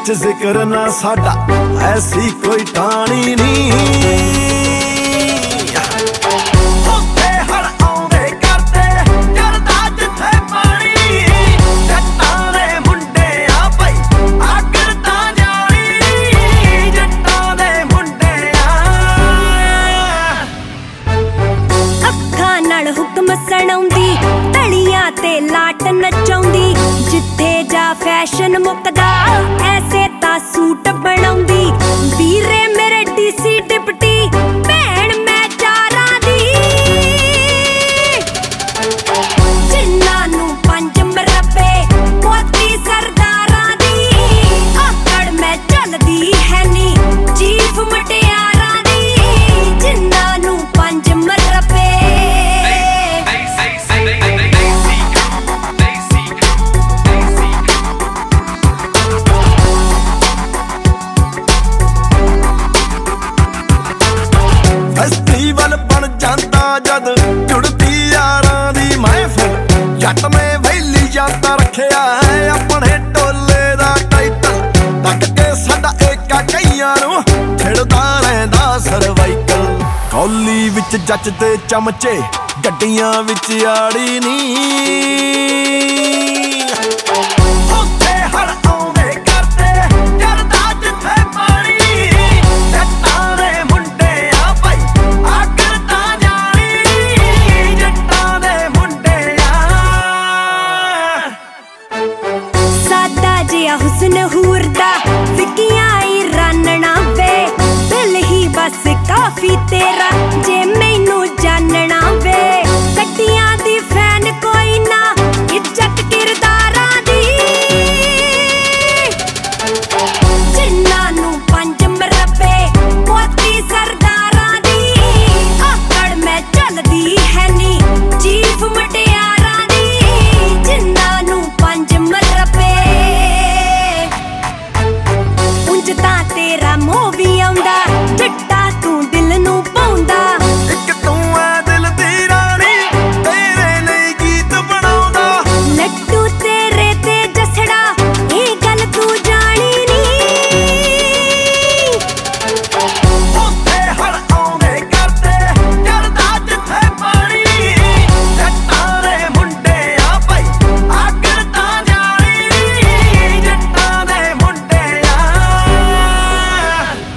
विच जिक्र ना साडा ऐसी कोई टाणी नहीं। हुक्म सुणाउंदी तलियां ते लाट नचाउंदी जिथे जा फैशन मुकदा ऐसे ता सूट बनाउंदी वीरे मेरे डीसी डिप्टी भैन मैं चारां दी जिन्हां नूं पंज मरबे मोती सरदारां दी आकड़ मैं चलदी है नी चीफ मटियारां दी जिन्हां नूं पंज मरबे फेस्टिवल बन जाता जद जुड़ती यारां दी महफिल जट ने वैली जाता रखिया है अपने टोले दा टाइटल तक के साडा एका कईयां नूं खिड़दा रहिंदा सर्वाइकल कौली विच जचदे चमचे गड्डियां विच आड़ी नी।